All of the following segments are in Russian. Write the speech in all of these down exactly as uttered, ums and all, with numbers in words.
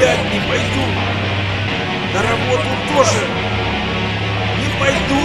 Гулять не пойду, на работу тоже не пойду.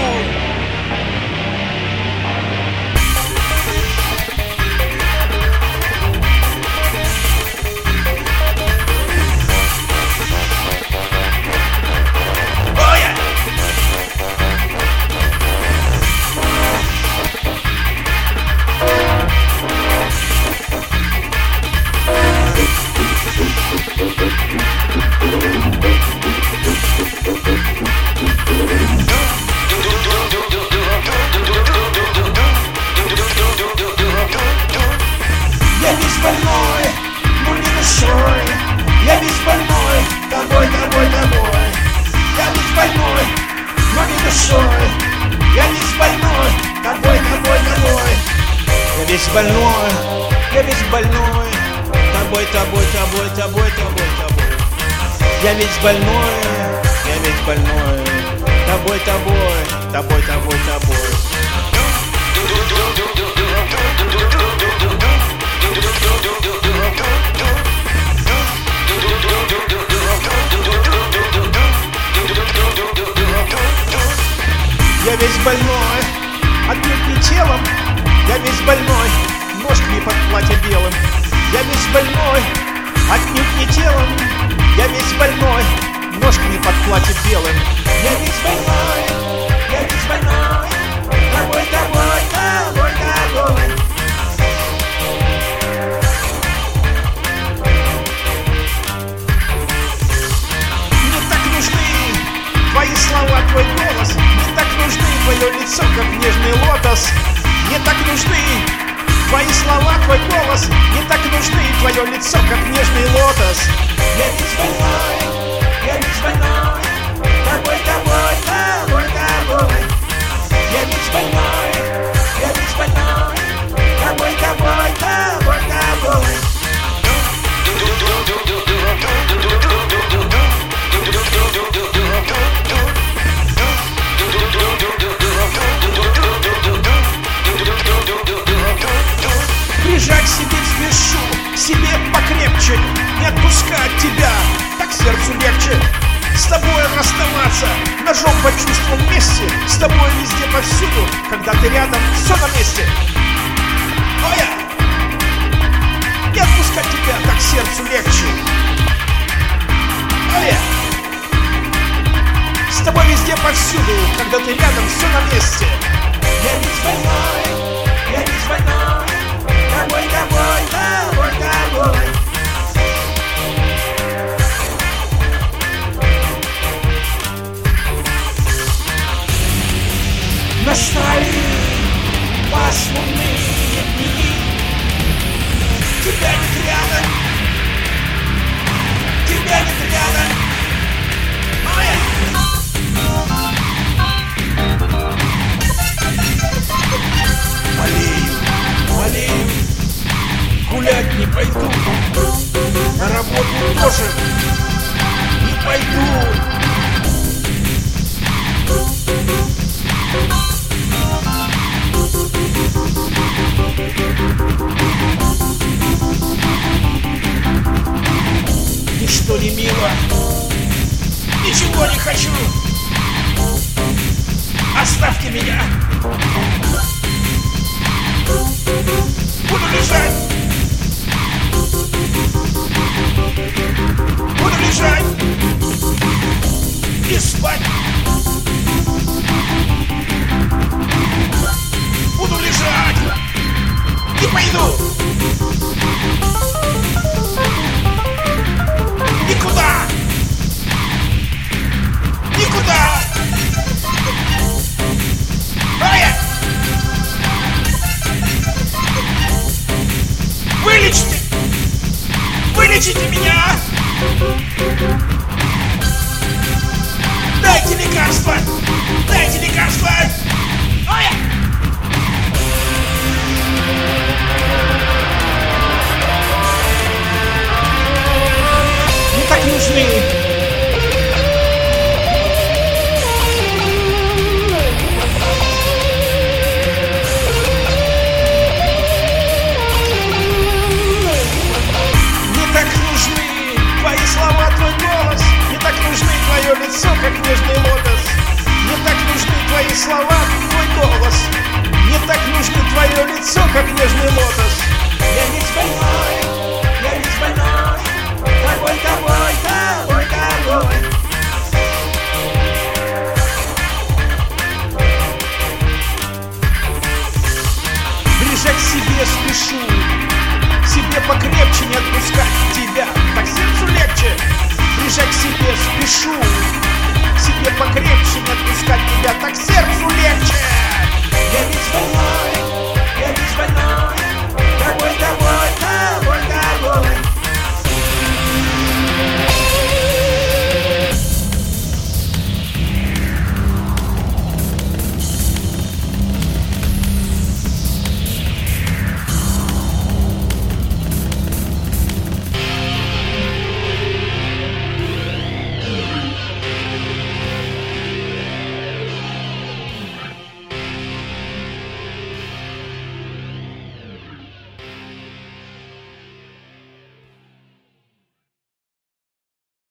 Я весь больной, но не душой. Я весь больной, тобой, тобой, тобой. Я весь больной, но не душой. Я весь больной, тобой, тобой, тобой. Я весь больной, я весь больной, тобой, тобой, тобой, тобой, тобой, тобой. Я весь больной, я весь больной, тобой, тобой, тобой, тобой, тобой. Я весь больной, отнюдь не телом. Я весь больной, ножками под платье белым. Я весь больной, отнюдь не телом. Я весь больной, ножками под платье белым. Я весь больной, я весь больной, тобой, тобой, тобой, тобой. Мне так нужны твои слова, твой голос. Мне так нужны твое лицо, как нежный лотос. Мне так нужны твои слова, твой голос. Мне так нужны твое лицо, как нежный лотос. Я весь больной, я весь больной, тобой, тобой, тобой, тобой. Я весь больной, я весь больной, тобой, тобой, тобой, тобой. Прижать себе спешу, себе покрепче, не отпускать тебя, так сердцу легче. С тобой расставаться, ножом по чувствам вместе. С тобой везде, повсюду, когда ты рядом, все на месте. О, я! Не отпускать тебя, так сердцу легче. О, я! С тобой везде, повсюду, когда ты рядом, все на месте. Я весь больной, я весь больной, тобой, тобой, тобой, тобой. Настали пасмурные дни. Тебя нет рядом, тебя нет рядом. Болею, болею, гулять не пойду, на работу тоже не пойду. Ничто не мило, ничего не хочу. Оставьте меня. Буду лежать. Буду лежать и спать. Буду лежать и пойду. Никуда. Никуда. Ая! Вылечите! Вылечите меня! Дайте лекарства! Дайте лекарства! Ая! Мне так нужны! Твои слова, твой слова, твой голос. Мне так нужно твое лицо, как нежный лотос. Я ведь больной, я ведь больной, тобой, тобой, тобой, тобой. Ближе к себе спешу, себе покрепче, не отпускать тебя, так сердцу легче. Ближе к себе спешу, себе покрепче, не отпускать тебя, так сердцу легче. Я ведь больной,